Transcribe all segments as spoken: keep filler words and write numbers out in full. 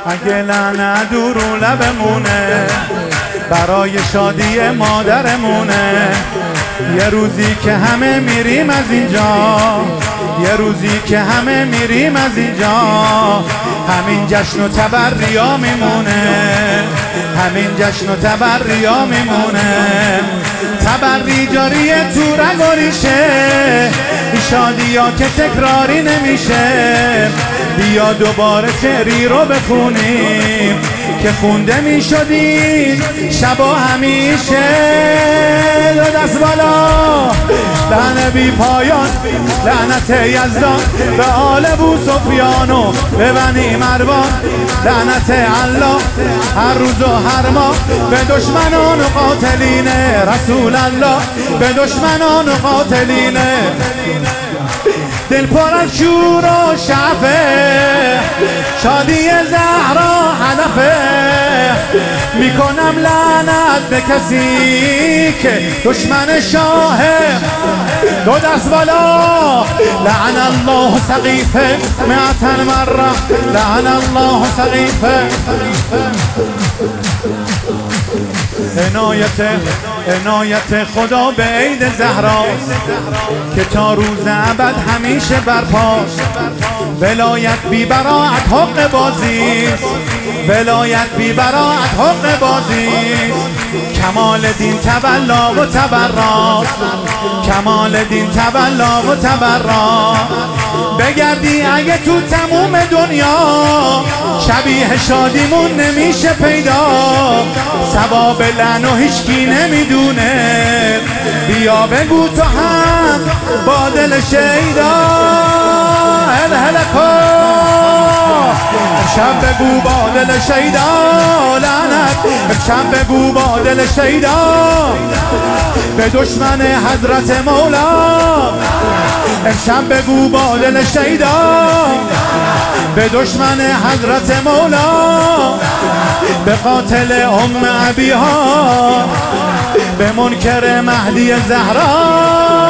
اگه لعنت دور و لبمونه برای شادی مادرمونه. یه روزی که همه میریم از اینجا، یه روزی که همه میریم از اینجا، همین جشن و تبریا میمونه، همین جشن و تبریا میمونه. تبری جاریه تو رگ و ریشه، این شادی ها که تکراری نمیشه. بیا دوباره شعری رو بخونیم که خونده میشدیم شبا همیشه. دو دست بالا لعنت بی پایان، لعنت یزدان به آل ابو سفیان و به بنی مروان. لعنت الله هر روز و هر ماه به دشمنان و قاتلین رسول الله، به دشمنان و قاتلین. دل پر از شور و شعفه، شادی زهرا هدفه. میکنم لعنت به کسی که دشمن شاهه. دو دست بالا لعن الله سقیفه مئة مره، لعن الله سقیفه. عنایت عنایت خدا به عید زهراست که تا روز ابد همیشه برپاست. ولایت بی براعت حق بازیست، ولایت بی براعت حق بازیست. کمال دین تولا و تبراست، کمال دین تولا و تبراست. بگردی اگه تو تموم دنیا شبیه شادیمون نمیشه پیدا. ثواب لعن و هیچکی نمیدونه، بیا بگو تو هم با دل شیدا. هل هلکو امشب بگو با دل شیدا لعنت، امشب بگو با دل شیدا به دشمن حضرت مولا. امشب بگو با دل شیدا به دشمن حضرت مولا، به قاتل ام ابیها، به منکر مهدی زهرا.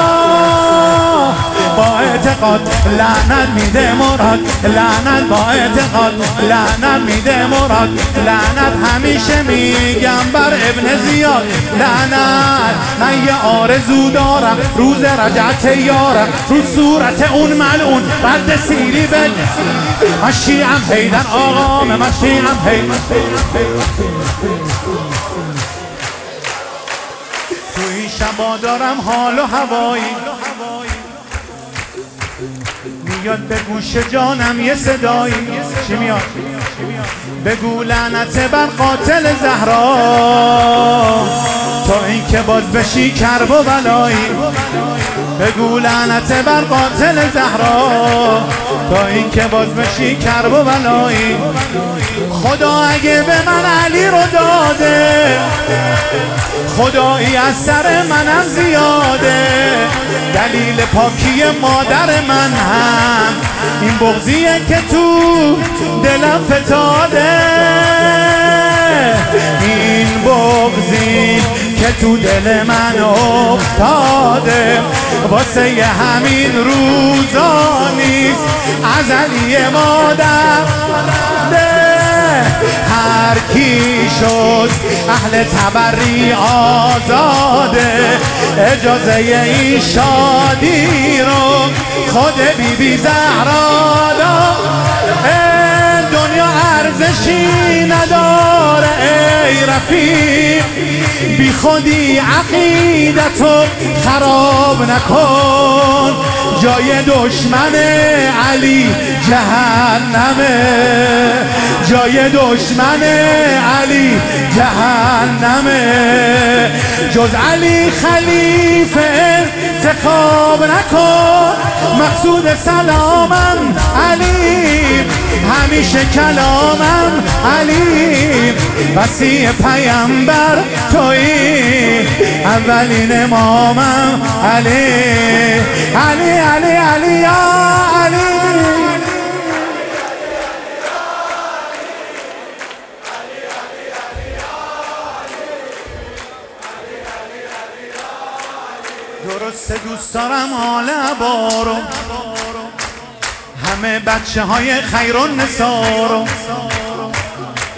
با اعتقاد لعنت میده مراد، لعنت با اعتقاد لعنت میده مراد. لعنت همیشه میگم بر ابن زیاد. لعنت من یه آرزو دارم، روز رجعت یارم، رو صورت اون ملعون رد سیری بد. من شیعم حیدر آقام، من شیعم حیدر. تو این شبا دارم حال و هوایی، میاد به گوش جانم یه صدایی. چی میاد؟ بگو لعنت بر قاتل زهرا، تا این که باز بشی کرب و بلایی. بگو لعنت بر قاتل زهرا، تا این که باز بشی کرب و بلایی. خدا اگه به من علی رو داده، خدایی از سر منم زیاده. دلیل پاکی مادر من هم این بغضیه که تو دلم فتاده. این بغضی که تو دل من افتاده، واسه همین روزا نیست ازلی مادر ده. هر کی شد اهل تبری آزاده، اجازه این شادی رو خود بی بی زهرا داد. دنیا ارزشی نداره ای رفیق، بی خودی عقیدتو خراب نکن. جای دشمن علی جهنمه، جای دشمن علی جهنمه. جز علی خلیفه انتخاب نکن، مقصود سلامم علی، همیشه کلامم علی. وصی پیامبر تویی، اولین امامم علی. علی علی علی یا علی. درسته دوست دارم آل عبارو، همه بچه های خیر و نسارو.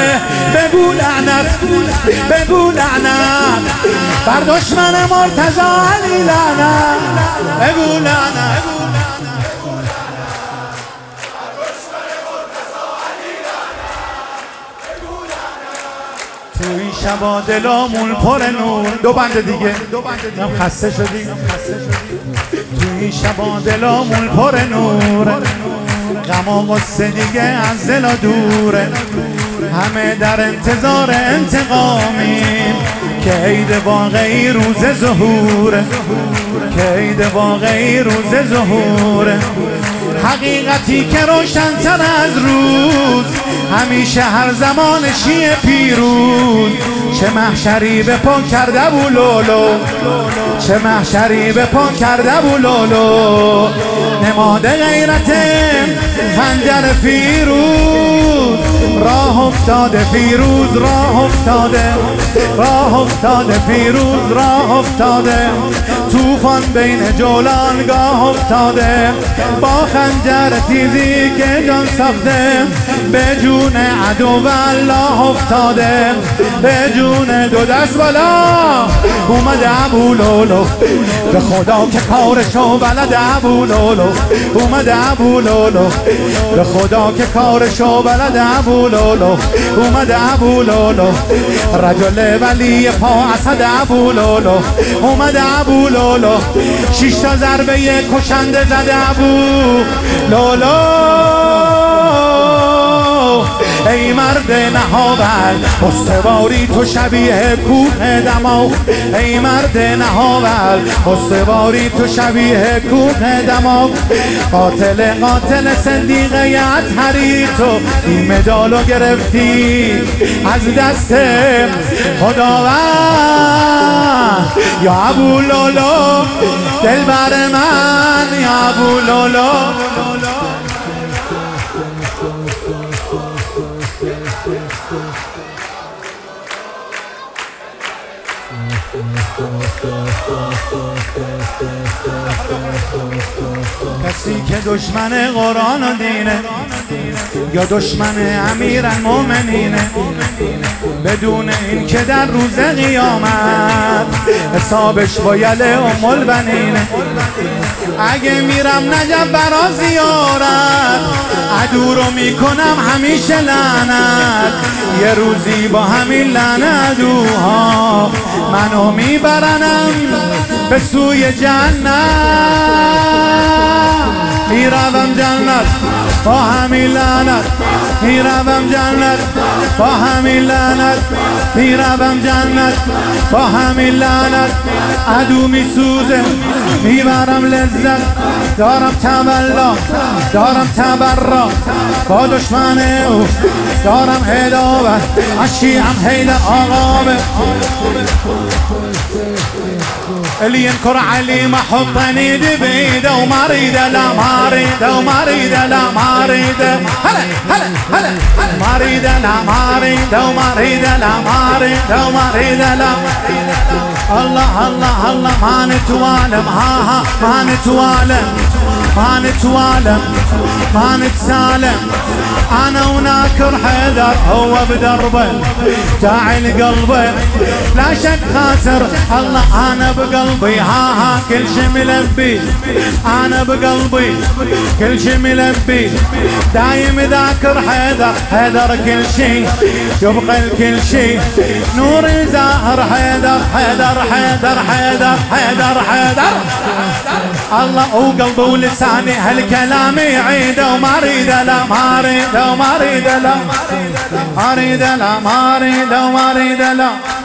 بگو لعنت، بگو لعنت بر دشمن مرتضی علی لعنت، بگو لعنت. تو این شبا دلامون پر نور. دو بند دیگه هم خسته شدی. تو این شبا دلامون پر نور، غم و غصه دیگه از دلا دوره. همه در انتظار انتقامیم که عید واقعی روز ظهوره، که عید واقعی روز ظهوره. حقیقتی که روشن‌تر از روز، همیشه هر زمان شیعه پیروز. چه محشری به پا کرده بولولو، چه محشری به پا کرده بولولو. نماد غیرت خنجر فیروز، راه افتاده فیروز، راه افتاده، راه افتاده فیروز، راه افتاده. طوفان بین جولان گاه افتاده، با خنجر تیزی که جان ساخته. به جون عدو الله افتاده، به جون دو دست بالا اومده ابولولو. به خدا که کارشو بلد ابولولو، اومده ابولولو. به خدا که کارشو بلد ابولولو، اومده ابولولو. رجل ولی پا اسد ابولولو، اومده ابولولو. شش تا ضربه کشنده زده ابولولو. ای مرد نهاول استواری تو شبیه کوه دماغ، ای مرد نهاول استواری تو شبیه کوه دماغ. قاتل قاتل صدیقه اطهری تو این مدالو گرفتی از دست خداوند. یا ابولولو دلبر من، یا ابولولو. کسی که دشمن قرآن و دینه یا دشمن امیرالمومنینه، بدون این که در روز قیامت حسابش با یل ام البنینه. اگه میرم نجف برا زیارت، عدو رو میکنم همیشه لعنت. یه روزی با همین لعنت عدوها منو میبرنم به سوی جنت. میروم جنت با همین لعنت، میروم جنت با همین لعنت، میروم جنت با همین لعنت. عدو میسوزه میبرم لذت، دارم تولا دارم تبرا با دشمن او، دارم هداوت اشیعم حیدر آقابه. اللي ينكر علي ما حطني بيده وما اريده، لا ما اريده وما اريده، لا ما اريده. هلا هلا هلا ما اريده، لا ما اريده وما اريده، لا ما اريده وما اريده، لا. الله الله الله ما نتوالم، ها ها ما نتوالم، ما نتوالم ما نتسالم. انا وناكر حيدر هو بدربه داعي لقلبه، لا شك خاسر. الله انا بقلبي ها ها كل شي ملبي، انا بقلبي كل شي ملبي. دايم ذاكر حيدر، حيدر كل شي يبقى الكل شي. نور زاهر حيدر، حيدر حيدر حيدر حيدر حيدر. الله وقلبي ولساني هالكلام يعيده وما اريده، لا ما اريده وما اريده، لا ما اريده، لا ما اريده وما اريده، لا.